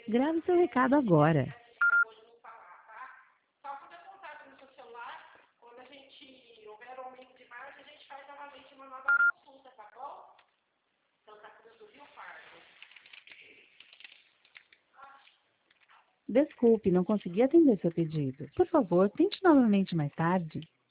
Grave seu recado agora. Desculpe, não consegui atender seu pedido. Por favor, tente novamente mais tarde.